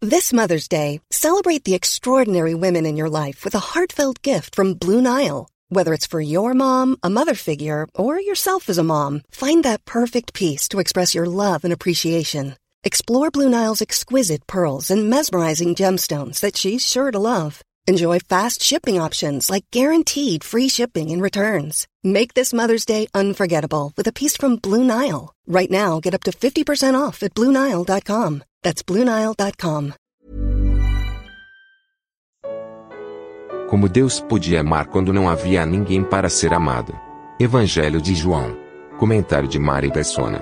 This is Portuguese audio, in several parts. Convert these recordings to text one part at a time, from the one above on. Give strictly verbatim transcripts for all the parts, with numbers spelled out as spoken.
This Mother's Day, celebrate the extraordinary women in your life with a heartfelt gift from Blue Nile. Whether it's for your mom, a mother figure, or yourself as a mom, find that perfect piece to express your love and appreciation. Explore Blue Nile's exquisite pearls and mesmerizing gemstones that she's sure to love. Enjoy fast shipping options like guaranteed free shipping and returns. Make this Mother's Day unforgettable with a piece from Blue Nile. Right now, get up to fifty percent off at Blue Nile dot com. That's Blue Nile dot com. Como Deus podia amar quando não havia ninguém para ser amado. Evangelho de João. Comentário de Mari Persona.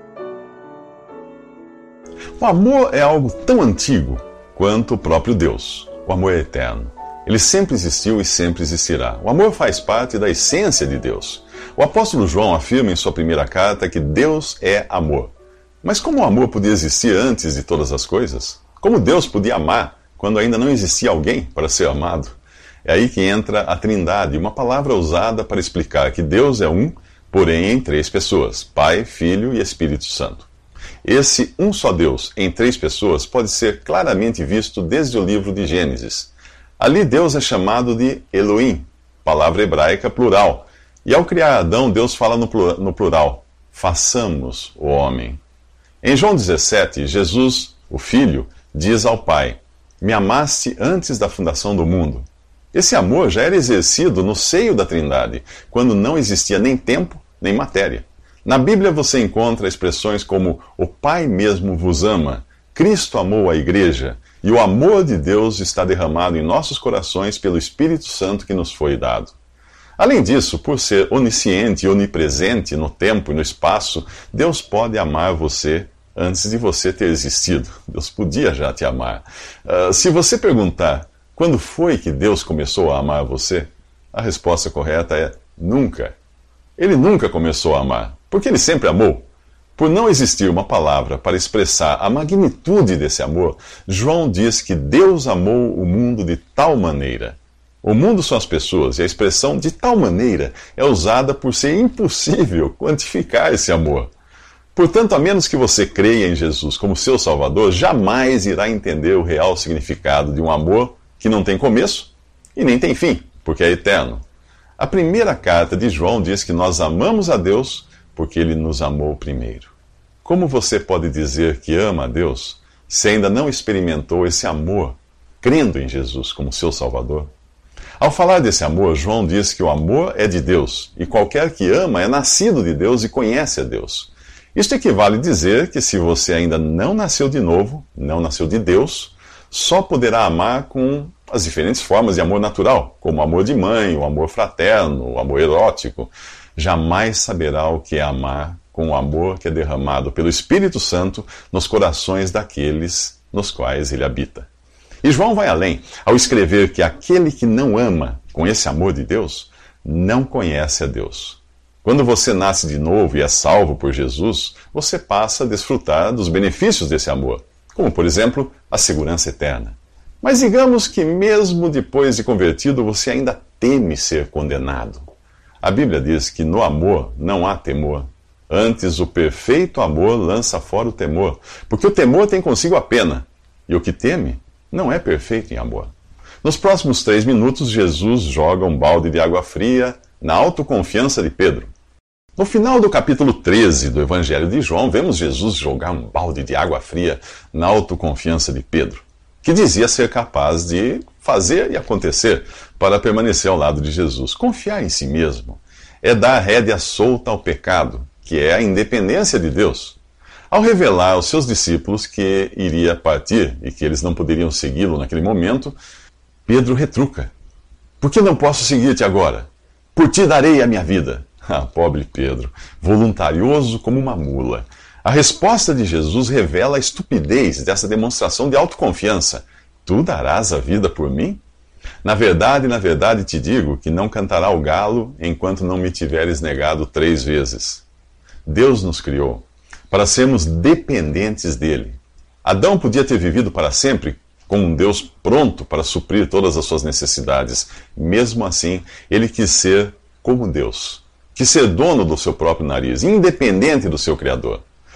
O amor é algo tão antigo quanto o próprio Deus. O amor é eterno. Ele sempre existiu e sempre existirá. O amor faz parte da essência de Deus. O apóstolo João afirma em sua primeira carta que Deus é amor. Mas como o amor podia existir antes de todas as coisas? Como Deus podia amar quando ainda não existia alguém para ser amado? É aí que entra a Trindade, uma palavra usada para explicar que Deus é um, porém em três pessoas: Pai, Filho e Espírito Santo. Esse um só Deus em três pessoas pode ser claramente visto desde o livro de Gênesis. Ali Deus é chamado de Elohim, palavra hebraica plural. E ao criar Adão, Deus fala no plural: façamos o homem. Em João dezessete, Jesus, o Filho, diz ao Pai: me amaste antes da fundação do mundo. Esse amor já era exercido no seio da Trindade, quando não existia nem tempo, nem matéria. Na Bíblia você encontra expressões como o Pai mesmo vos ama, Cristo amou a Igreja, e o amor de Deus está derramado em nossos corações pelo Espírito Santo que nos foi dado. Além disso, por ser onisciente e onipresente no tempo e no espaço, Deus pode amar você antes de você ter existido. Deus podia já te amar. Uh, se você perguntar quando foi que Deus começou a amar você, a resposta correta é nunca. Ele nunca começou a amar, porque ele sempre amou. Por não existir uma palavra para expressar a magnitude desse amor, João diz que Deus amou o mundo de tal maneira. O mundo são as pessoas, e a expressão de tal maneira é usada por ser impossível quantificar esse amor. Portanto, a menos que você creia em Jesus como seu Salvador, jamais irá entender o real significado de um amor que não tem começo e nem tem fim, porque é eterno. A primeira carta de João diz que nós amamos a Deus porque ele nos amou primeiro. Como você pode dizer que ama a Deus se ainda não experimentou esse amor, crendo em Jesus como seu Salvador? Ao falar desse amor, João diz que o amor é de Deus, e qualquer que ama é nascido de Deus e conhece a Deus. Isto equivale a dizer que se você ainda não nasceu de novo, não nasceu de Deus, só poderá amar com as diferentes formas de amor natural, como o amor de mãe, o amor fraterno, o amor erótico. Jamais saberá o que é amar com o amor que é derramado pelo Espírito Santo nos corações daqueles nos quais ele habita. E João vai além, ao escrever que aquele que não ama com esse amor de Deus, não conhece a Deus. Quando você nasce de novo e é salvo por Jesus, você passa a desfrutar dos benefícios desse amor, como, por exemplo, a segurança eterna. Mas digamos que mesmo depois de convertido, você ainda teme ser condenado. A Bíblia diz que no amor não há temor. Antes, o perfeito amor lança fora o temor, porque o temor tem consigo a pena, e o que teme não é perfeito em amor. Nos próximos três minutos, Jesus joga um balde de água fria na autoconfiança de Pedro. No final do capítulo treze do Evangelho de João, vemos Jesus jogar um balde de água fria na autoconfiança de Pedro, que dizia ser capaz de fazer e acontecer para permanecer ao lado de Jesus. Confiar em si mesmo é dar rédea solta ao pecado, que é a independência de Deus. Ao revelar aos seus discípulos que iria partir e que eles não poderiam segui-lo naquele momento, Pedro retruca: por que não posso seguir-te agora? Por ti darei a minha vida. Ah, pobre Pedro, voluntarioso como uma mula. A resposta de Jesus revela a estupidez dessa demonstração de autoconfiança. Tu darás a vida por mim? Na verdade, na verdade te digo que não cantará o galo enquanto não me tiveres negado três vezes. Deus nos criou para sermos dependentes dele. Adão podia ter vivido para sempre com um Deus pronto para suprir todas as suas necessidades. Mesmo assim, ele quis ser como Deus. Quis ser dono do seu próprio nariz, independente do seu Criador.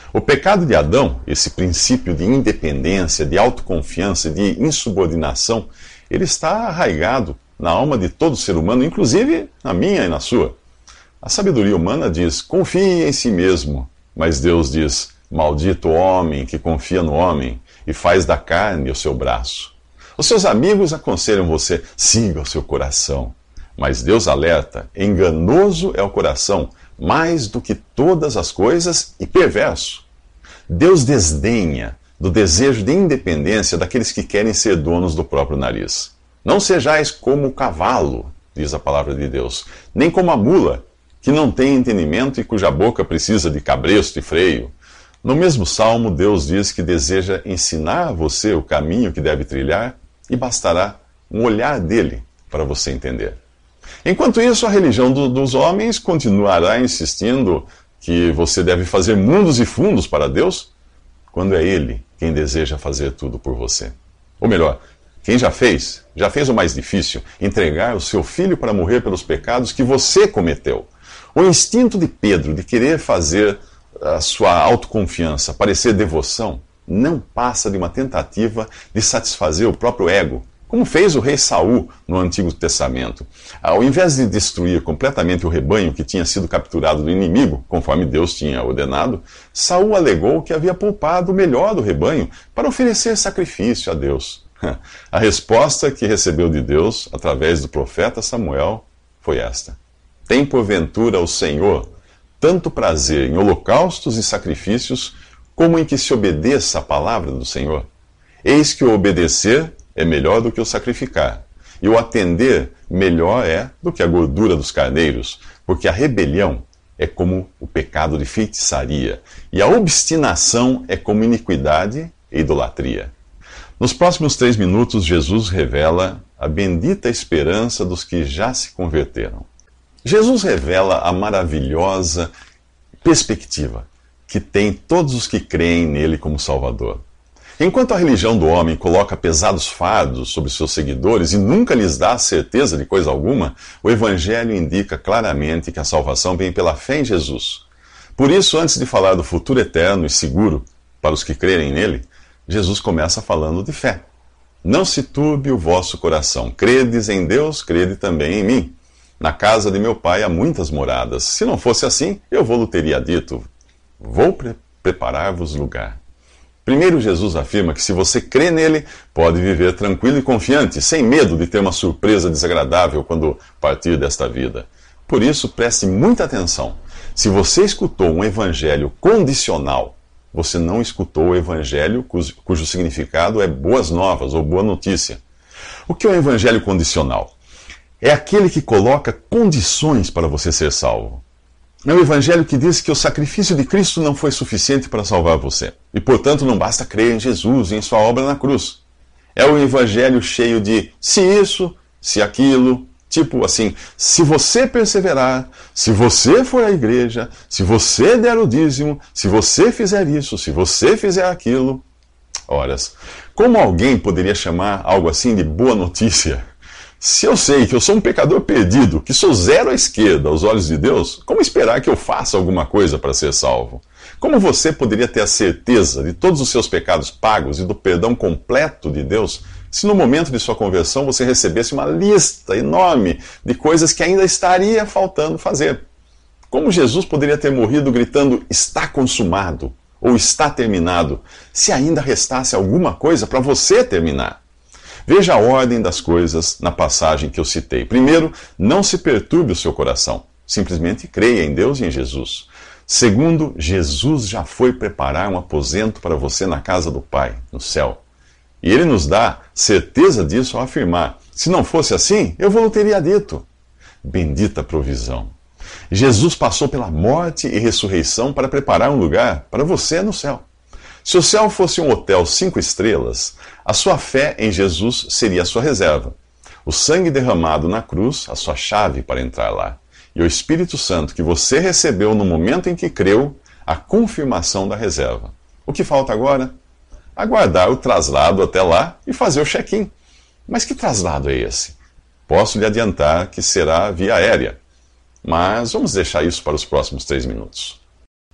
O pecado de Adão, esse princípio de independência, de autoconfiança, de insubordinação, ele está arraigado na alma de todo ser humano, inclusive na minha e na sua. A sabedoria humana diz, confie em si mesmo, mas Deus diz, maldito o homem que confia no homem e faz da carne o seu braço. Os seus amigos aconselham você, siga o seu coração. Mas Deus alerta, enganoso é o coração, mais do que todas as coisas e perverso. Deus desdenha do desejo de independência daqueles que querem ser donos do próprio nariz. Não sejais como o cavalo, diz a palavra de Deus, nem como a mula, que não tem entendimento e cuja boca precisa de cabresto e freio. No mesmo salmo, Deus diz que deseja ensinar a você o caminho que deve trilhar e bastará um olhar dele para você entender. Enquanto isso, a religião do, dos homens continuará insistindo que você deve fazer mundos e fundos para Deus, quando é Ele quem deseja fazer tudo por você. Ou melhor, quem já fez, já fez o mais difícil, entregar o seu filho para morrer pelos pecados que você cometeu. O instinto de Pedro de querer fazer a sua autoconfiança parecer devoção não passa de uma tentativa de satisfazer o próprio ego, como fez o rei Saul no Antigo Testamento. Ao invés de destruir completamente o rebanho que tinha sido capturado do inimigo, conforme Deus tinha ordenado, Saul alegou que havia poupado o melhor do rebanho para oferecer sacrifício a Deus. A resposta que recebeu de Deus, através do profeta Samuel, foi esta: tem porventura o Senhor tanto prazer em holocaustos e sacrifícios, como em que se obedeça a palavra do Senhor? Eis que o obedecer é melhor do que o sacrificar, e o atender melhor é do que a gordura dos carneiros, porque a rebelião é como o pecado de feitiçaria, e a obstinação é como iniquidade e idolatria. Nos próximos três minutos, Jesus revela a bendita esperança dos que já se converteram. Jesus revela a maravilhosa perspectiva que tem todos os que creem nele como Salvador. Enquanto a religião do homem coloca pesados fardos sobre seus seguidores e nunca lhes dá certeza de coisa alguma, o Evangelho indica claramente que a salvação vem pela fé em Jesus. Por isso, antes de falar do futuro eterno e seguro para os que crerem nele, Jesus começa falando de fé. Não se turbe o vosso coração. Credes em Deus, crede também em mim. Na casa de meu pai há muitas moradas. Se não fosse assim, eu vou-lhe teria dito, vou pre- preparar-vos lugar. Primeiro, Jesus afirma que se você crê nele, pode viver tranquilo e confiante, sem medo de ter uma surpresa desagradável quando partir desta vida. Por isso, preste muita atenção. Se você escutou um evangelho condicional, você não escutou o evangelho cujo, cujo significado é boas novas ou boa notícia. O que é o evangelho condicional? É aquele que coloca condições para você ser salvo. É o evangelho que diz que o sacrifício de Cristo não foi suficiente para salvar você. E, portanto, não basta crer em Jesus e em sua obra na cruz. É o evangelho cheio de se isso, se aquilo, tipo assim, se você perseverar, se você for à igreja, se você der o dízimo, se você fizer isso, se você fizer aquilo. Horas, como alguém poderia chamar algo assim de boa notícia? Se eu sei que eu sou um pecador perdido, que sou zero à esquerda aos olhos de Deus, como esperar que eu faça alguma coisa para ser salvo? Como você poderia ter a certeza de todos os seus pecados pagos e do perdão completo de Deus, se no momento de sua conversão você recebesse uma lista enorme de coisas que ainda estaria faltando fazer? Como Jesus poderia ter morrido gritando, está consumado, ou está terminado, se ainda restasse alguma coisa para você terminar? Veja a ordem das coisas na passagem que eu citei. Primeiro, não se perturbe o seu coração. Simplesmente creia em Deus e em Jesus. Segundo, Jesus já foi preparar um aposento para você na casa do Pai, no céu. E Ele nos dá certeza disso ao afirmar, se não fosse assim, eu vou teria dito. Bendita provisão. Jesus passou pela morte e ressurreição para preparar um lugar para você no céu. Se o céu fosse um hotel cinco estrelas, a sua fé em Jesus seria a sua reserva. O sangue derramado na cruz, a sua chave para entrar lá. E o Espírito Santo que você recebeu no momento em que creu, a confirmação da reserva. O que falta agora? Aguardar o traslado até lá e fazer o check-in. Mas que traslado é esse? Posso lhe adiantar que será via aérea. Mas vamos deixar isso para os próximos três minutos.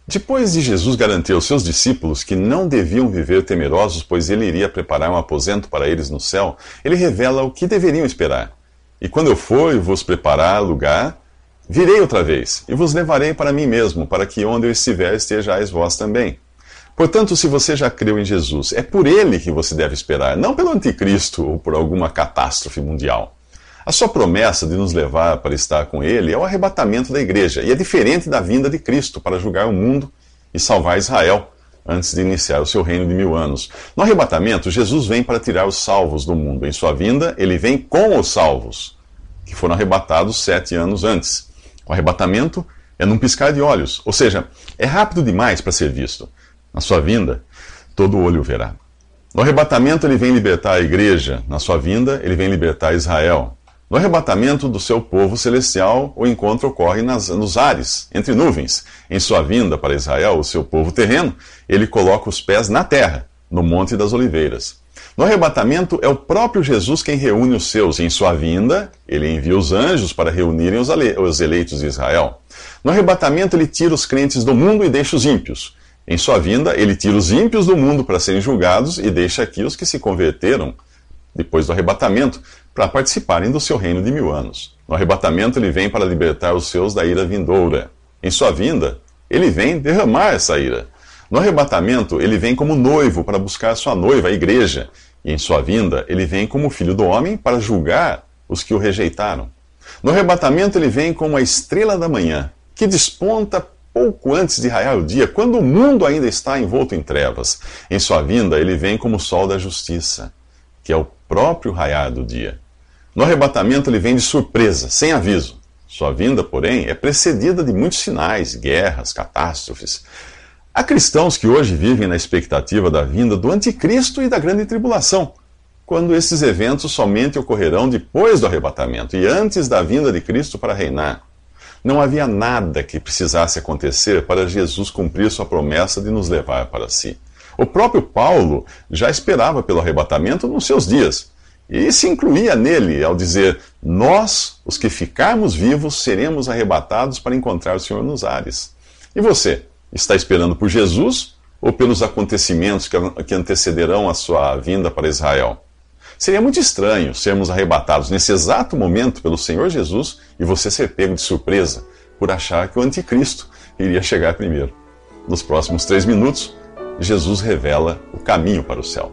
Depois de Jesus garantir aos seus discípulos que não deviam viver temerosos, pois ele iria preparar um aposento para eles no céu, ele revela o que deveriam esperar. E quando eu for e vos preparar lugar, virei outra vez, e vos levarei para mim mesmo, para que onde eu estiver estejais vós também. Portanto, se você já creu em Jesus, é por ele que você deve esperar, não pelo anticristo ou por alguma catástrofe mundial. A sua promessa de nos levar para estar com ele é o arrebatamento da igreja, e é diferente da vinda de Cristo para julgar o mundo e salvar Israel, antes de iniciar o seu reino de mil anos. No arrebatamento, Jesus vem para tirar os salvos do mundo. Em sua vinda, ele vem com os salvos, que foram arrebatados sete anos antes. O arrebatamento é num piscar de olhos, ou seja, é rápido demais para ser visto. Na sua vinda, todo olho o verá. No arrebatamento, ele vem libertar a igreja. Na sua vinda, ele vem libertar Israel. No arrebatamento do seu povo celestial, o encontro ocorre nas, nos ares, entre nuvens. Em sua vinda para Israel, o seu povo terreno, ele coloca os pés na terra, no Monte das Oliveiras. No arrebatamento, é o próprio Jesus quem reúne os seus. Em sua vinda, ele envia os anjos para reunirem os, os eleitos de Israel. No arrebatamento, ele tira os crentes do mundo e deixa os ímpios. Em sua vinda, ele tira os ímpios do mundo para serem julgados e deixa aqui os que se converteram depois do arrebatamento, para participarem do seu reino de mil anos. No arrebatamento, ele vem para libertar os seus da ira vindoura. Em sua vinda, ele vem derramar essa ira. No arrebatamento, ele vem como noivo para buscar sua noiva, a igreja. E em sua vinda, ele vem como filho do homem para julgar os que o rejeitaram. No arrebatamento, ele vem como a estrela da manhã, que desponta pouco antes de raiar o dia, quando o mundo ainda está envolto em trevas. Em sua vinda, ele vem como o sol da justiça, que é o próprio raiar do dia. No arrebatamento, ele vem de surpresa, sem aviso. Sua vinda, porém, é precedida de muitos sinais, guerras, catástrofes. Há cristãos que hoje vivem na expectativa da vinda do anticristo e da grande tribulação, quando esses eventos somente ocorrerão depois do arrebatamento e antes da vinda de Cristo para reinar. Não havia nada que precisasse acontecer para Jesus cumprir sua promessa de nos levar para si. O próprio Paulo já esperava pelo arrebatamento nos seus dias, e se incluía nele ao dizer: nós, os que ficarmos vivos, seremos arrebatados para encontrar o Senhor nos ares. E você, está esperando por Jesus ou pelos acontecimentos que antecederão a sua vinda para Israel? Seria muito estranho sermos arrebatados nesse exato momento pelo Senhor Jesus e você ser pego de surpresa por achar que o anticristo iria chegar primeiro. Nos próximos três minutos, Jesus revela o caminho para o céu.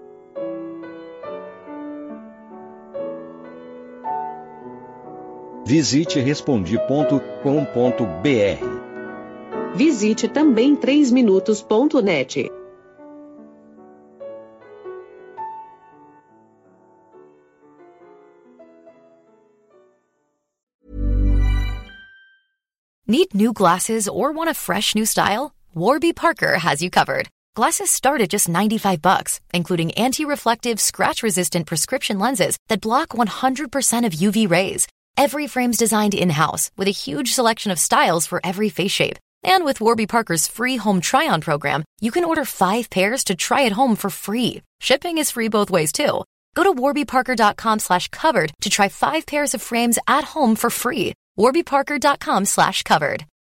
Visite respondi ponto com ponto br. Visite também três minutos ponto net. Need new glasses or want a fresh new style? Warby Parker has you covered. Glasses start at just ninety-five bucks, including anti-reflective, scratch-resistant prescription lenses that block one hundred percent of U V rays. Every frame's designed in-house, with a huge selection of styles for every face shape. And with Warby Parker's free home try-on program, you can order five pairs to try at home for free. Shipping is free both ways, too. Go to warbyparker.com slash covered to try five pairs of frames at home for free. warbyparker.com slash covered.